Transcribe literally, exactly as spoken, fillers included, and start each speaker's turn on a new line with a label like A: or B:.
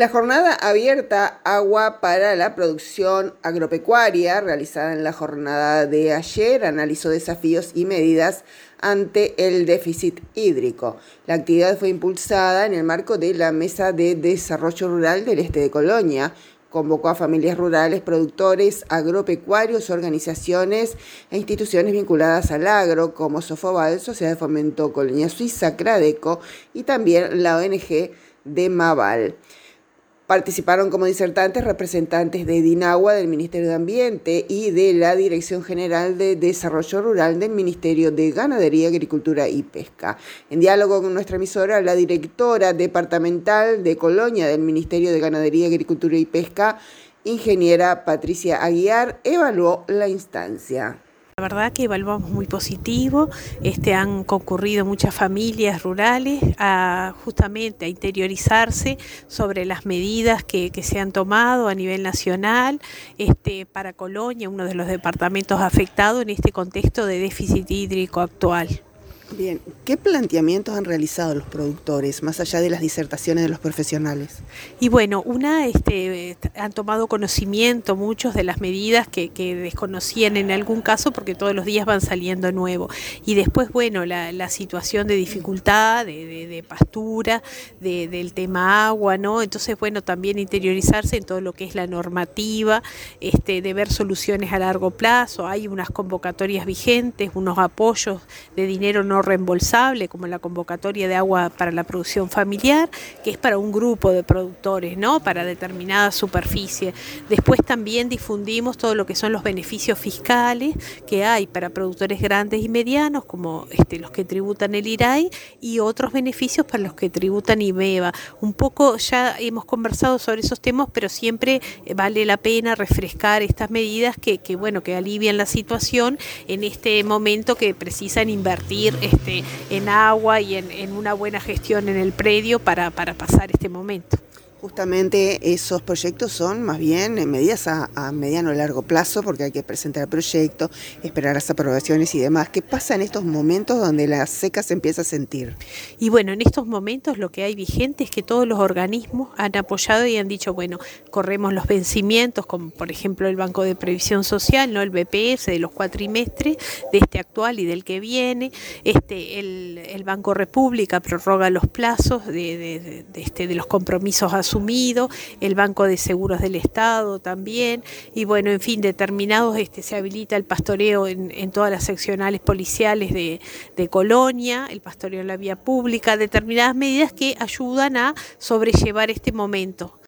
A: La jornada abierta Agua para la Producción Agropecuaria, realizada en la jornada de ayer, analizó desafíos y medidas ante el déficit hídrico. La actividad fue impulsada en el marco de la Mesa de Desarrollo Rural del Este de Colonia. Convocó a familias rurales, productores, agropecuarios, organizaciones e instituciones vinculadas al agro, como Sofoval, Sociedad de Fomento Colonia Suiza, Cradeco y también la O N G de Maval. Participaron como disertantes representantes de DINAGUA, del Ministerio de Ambiente, y de la Dirección General de Desarrollo Rural del Ministerio de Ganadería, Agricultura y Pesca. En diálogo con nuestra emisora, la directora departamental de Colonia del Ministerio de Ganadería, Agricultura y Pesca, ingeniera Patricia Aguiar, evaluó la instancia.
B: La verdad que evaluamos muy positivo, este, han concurrido muchas familias rurales a justamente a interiorizarse sobre las medidas que, que se han tomado a nivel nacional este, para Colonia, uno de los departamentos afectados en este contexto de déficit hídrico actual.
A: Bien, ¿qué planteamientos han realizado los productores, más allá de las disertaciones de los profesionales?
B: Y bueno, una, este, han tomado conocimiento muchos de las medidas que, que desconocían en algún caso, porque todos los días van saliendo nuevo. Y después, bueno, la, la situación de dificultad, de, de, de pastura, de, del tema agua, ¿no? Entonces, bueno, también interiorizarse en todo lo que es la normativa, este, de ver soluciones a largo plazo. Hay unas convocatorias vigentes, unos apoyos de dinero no reembolsable, como la convocatoria de agua para la producción familiar, que es para un grupo de productores, ¿no? Para determinada superficie. Después también difundimos todo lo que son los beneficios fiscales que hay para productores grandes y medianos, como este, los que tributan el I R A I, y otros beneficios para los que tributan I V E V A. Un poco ya hemos conversado sobre esos temas, pero siempre vale la pena refrescar estas medidas que, que, bueno, que alivian la situación en este momento que precisan invertir Este, en agua y en, en una buena gestión en el predio para, para pasar este momento.
A: Justamente esos proyectos son más bien medidas a, a mediano o largo plazo, porque hay que presentar el proyecto, esperar las aprobaciones y demás. ¿Qué pasa en estos momentos donde la seca se empieza a sentir?
B: Y bueno, en estos momentos lo que hay vigente es que todos los organismos han apoyado y han dicho, bueno, corremos los vencimientos, como por ejemplo el Banco de Previsión Social, ¿no? El B P S de los cuatrimestres, de este actual y del que viene. Este, el, el Banco República prorroga los plazos de, de, de, de, este, de los compromisos asumidos. Asumido, el Banco de Seguros del Estado también, y bueno, en fin, determinados, este, se habilita el pastoreo en, en todas las seccionales policiales de, de Colonia, el pastoreo en la vía pública, determinadas medidas que ayudan a sobrellevar este momento.